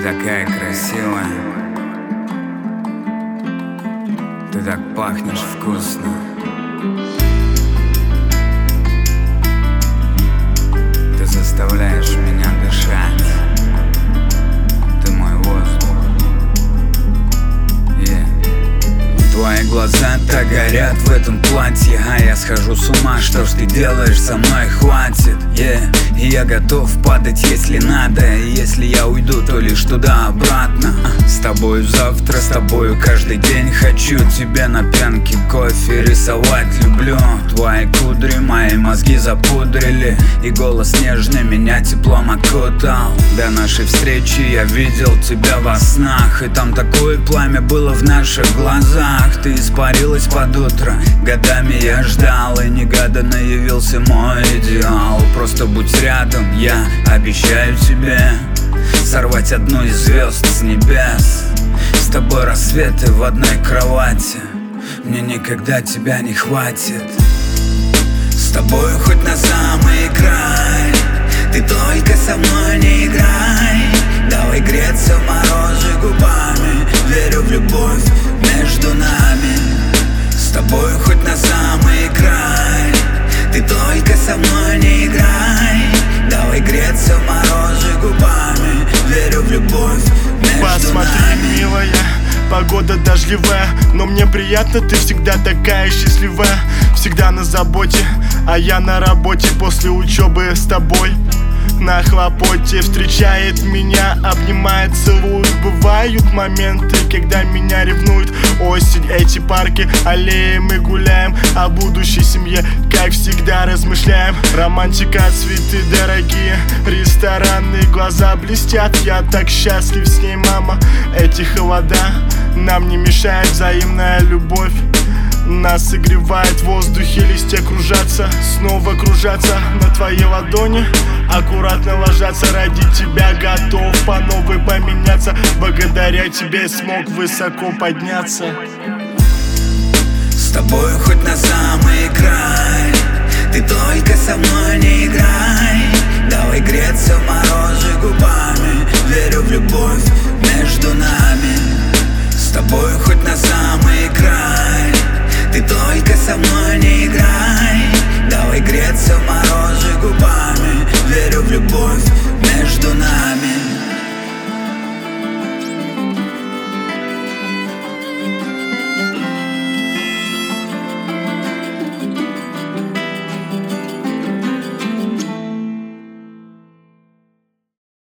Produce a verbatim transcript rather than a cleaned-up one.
такая красивая, ты так пахнешь вкусно. Ты заставляешь меня дышать, ты мой воздух. Yeah. Твои глаза так горят в этом платье, а я схожу с ума. Что ж ты делаешь со мной, хватит, yeah. И я готов падать, если надо. И если я уйду, то лишь туда-обратно. С тобою завтра, с тобою каждый день. Хочу тебе на пьянке кофе рисовать люблю. Твои кудри мои мозги запудрили, и голос нежный меня теплом окутал. До нашей встречи я видел тебя во снах, и там такое пламя было в наших глазах. Ты испарилась под утро, годами я ждал, и негаданно явился мой идеал. Просто будь рядом, я обещаю тебе сорвать одну из звезд с небес. С тобой рассветы в одной кровати, мне никогда тебя не хватит. С тобой хоть на самый край, ты только со мной не играй. Давай греться в морозе губами, верю в любовь между нами. С тобой хоть на самый край, ты только со мной не играй. Давай греться в морозе губами, верю в любовь между Посмотри, нами. милая, погода дождливая, но мне приятно, ты всегда такая счастливая. Всегда на заботе, а я на работе. После учебы с тобой на хлопоте. Встречает меня, обнимает, целует. Бывают моменты, когда меня ревнует. Осень, эти парки, аллеи, мы гуляем. О будущей семье, как всегда, размышляем. Романтика, цветы дорогие, рестораны, глаза блестят. Я так счастлив с ней, мама. Эти холода нам не мешает, взаимная любовь нас согревает. В воздухе листья кружатся, снова кружатся на твоей ладони, аккуратно ложатся. Ради тебя готов по новой поменяться. Благодаря тебе смог высоко подняться. С тобой хоть на самый край, ты только со мной